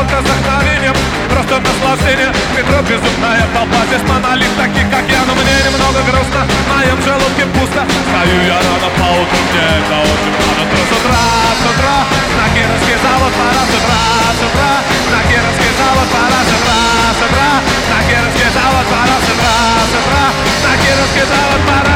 завод вдохновением, просто наслаждение. Метро безумная толпа, здесь монолит, таких как я, но мне немного грустно. В моем желудке пусто, стою я рано по утру, мне это очень рано. С утра, на Кировский завод пора. С утра, на Кировский завод пора. С утра, на Кировский завод пора. С утра, на Кировский завод пора.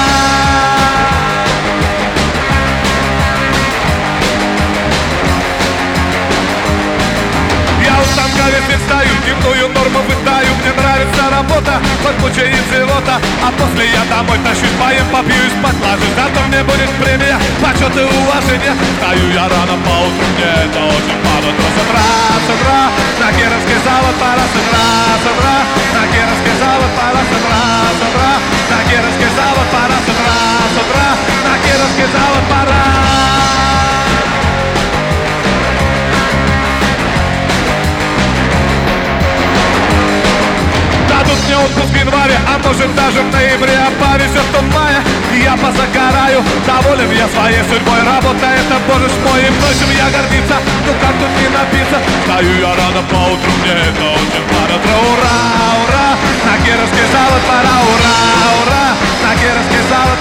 Весь стою, дневную норму выдаю. Мне нравится работа, хоть мучает живота. А после я домой тащусь, поем, попью и спать ложусь. Зато мне будет премия, почет и уважение. Стою я рано по утру, мне это очень мало. С утра, на Кировский завод пора. С утра, на Кировский завод пора. С утра, на Кировский завод пора. С утра, на Кировский завод пора. Дадут мне отпуск в январе, а может даже в ноябре. А повезет в мае, и я позагораю. Доволен я своей судьбой, работа это, боже мой, и мной семья гордится. Ну как тут не напиться? Стою я рано по утру, мне это очень пора. Ура, ура, на Кировский завод пора. Ура, ура, на Кировский завод